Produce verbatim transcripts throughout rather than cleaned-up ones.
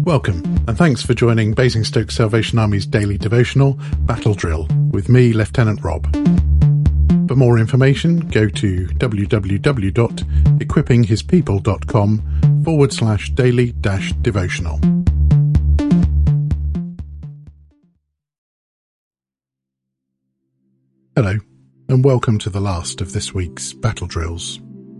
Welcome, and thanks for joining Basingstoke Salvation Army's daily devotional, Battle Drill, with me, Lieutenant Rob. For more information, go to www.equippinghispeople.com forward slash daily dash devotional. Hello, and welcome to the last of this week's Battle Drills.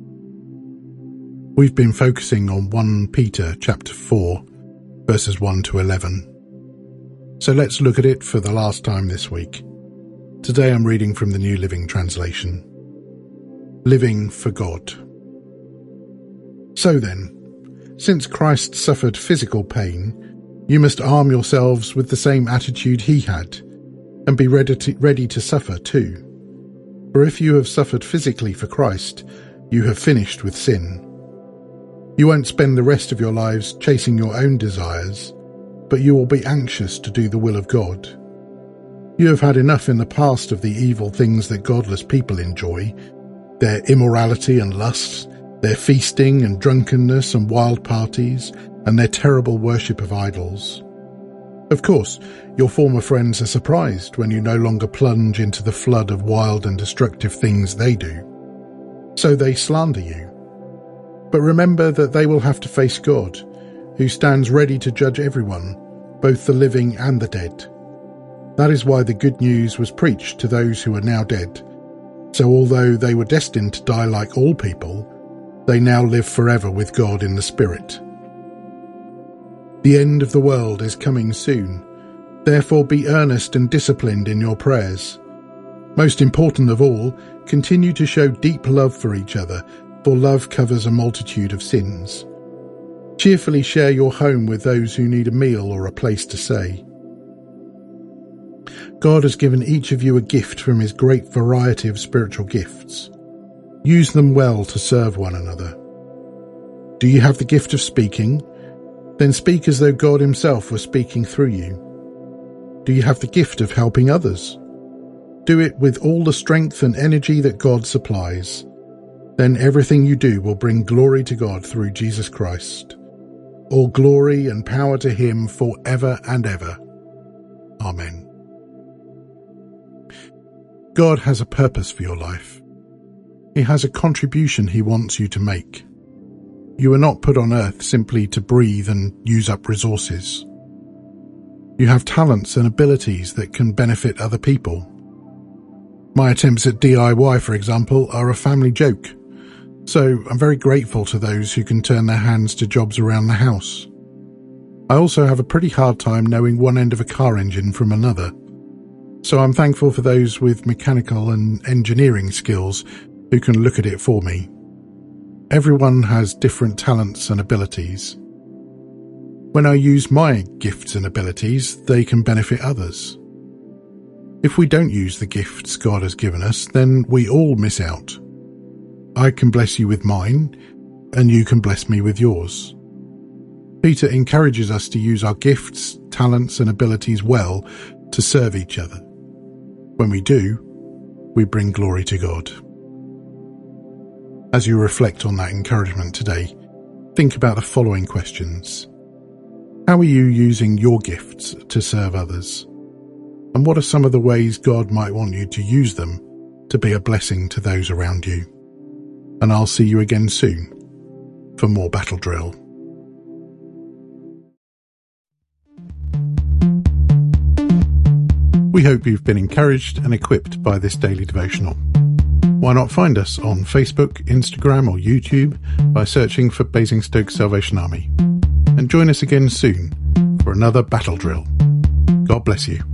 We've been focusing on First Peter chapter four, verses one to eleven. So let's look at it for the last time this week. Today I'm reading from the New Living Translation. Living for God. So then, since Christ suffered physical pain, you must arm yourselves with the same attitude he had, and be ready to, ready to suffer too. For if you have suffered physically for Christ, you have finished with sin. You won't spend the rest of your lives chasing your own desires, but you will be anxious to do the will of God. You have had enough in the past of the evil things that godless people enjoy, their immorality and lust, their feasting and drunkenness and wild parties, and their terrible worship of idols. Of course, your former friends are surprised when you no longer plunge into the flood of wild and destructive things they do. So they slander you. But remember that they will have to face God, who stands ready to judge everyone, both the living and the dead. That is why the good news was preached to those who are now dead. So although they were destined to die like all people, they now live forever with God in the Spirit. The end of the world is coming soon. Therefore be earnest and disciplined in your prayers. Most important of all, continue to show deep love for each other, for love covers a multitude of sins. Cheerfully share your home with those who need a meal or a place to stay. God has given each of you a gift from his great variety of spiritual gifts. Use them well to serve one another. Do you have the gift of speaking? Then speak as though God himself were speaking through you. Do you have the gift of helping others? Do it with all the strength and energy that God supplies. Then everything you do will bring glory to God through Jesus Christ. All glory and power to him forever and ever. Amen. God has a purpose for your life. He has a contribution he wants you to make. You are not put on earth simply to breathe and use up resources. You have talents and abilities that can benefit other people. My attempts at D I Y, for example, are a family joke. So I'm very grateful to those who can turn their hands to jobs around the house. I also have a pretty hard time knowing one end of a car engine from another. So I'm thankful for those with mechanical and engineering skills who can look at it for me. Everyone has different talents and abilities. When I use my gifts and abilities, they can benefit others. If we don't use the gifts God has given us, then we all miss out. I can bless you with mine, and you can bless me with yours. Peter encourages us to use our gifts, talents, and abilities well to serve each other. When we do, we bring glory to God. As you reflect on that encouragement today, think about the following questions. How are you using your gifts to serve others? And what are some of the ways God might want you to use them to be a blessing to those around you? And I'll see you again soon for more Battle Drill. We hope you've been encouraged and equipped by this daily devotional. Why not find us on Facebook, Instagram or YouTube by searching for Basingstoke Salvation Army. And join us again soon for another Battle Drill. God bless you.